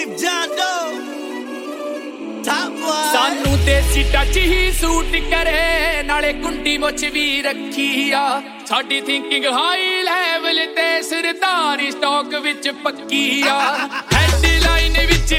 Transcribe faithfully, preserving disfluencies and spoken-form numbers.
सानू देसी टच ही सूट करे नाले कुंडी मुछ भी रखी आ साडी थिंकिंग हाई लेवल ते सरदारी स्टॉक विच पक्की आ हेडलाइन विच